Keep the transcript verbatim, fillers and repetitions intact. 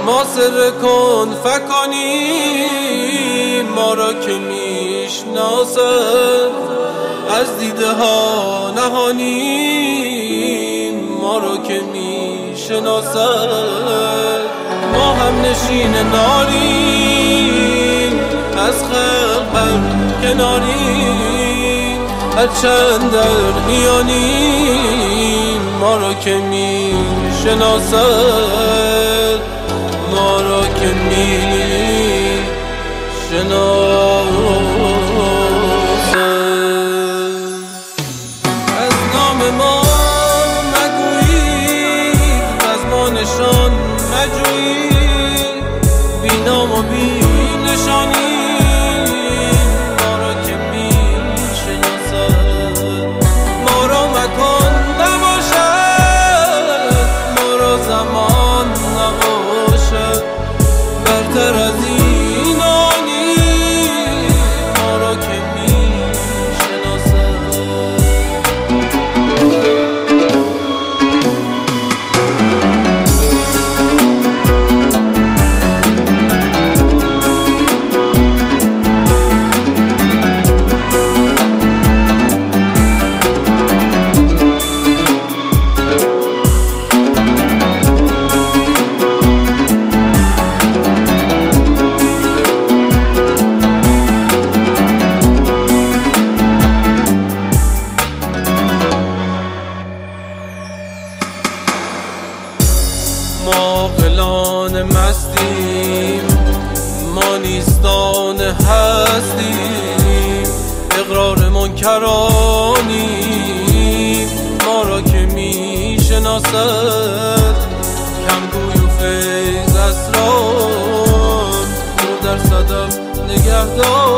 ما سر کن فکانیم، ما را که میشناسد از دیده ها نهانیم، ما را که میشناسد ما هم نشین ناریم، از خلق بر کناریم، هرچند در میانیم، ما را که میشناسد ما را که میشناسد. از نام ما مگویید، از ما نشان مجویید، بی نام و بی نشانی ما را که میشناسد. ما را مکان نباشد، ما را زمان نباشد، برتر از اینانی ما را که میشناسد. ما عاقلان مستیم، ما نیستان هستیم، اقرار منکرانیم، ما را که میشناسد کمگوی و فیض اسرار، نور در صدف نگهدار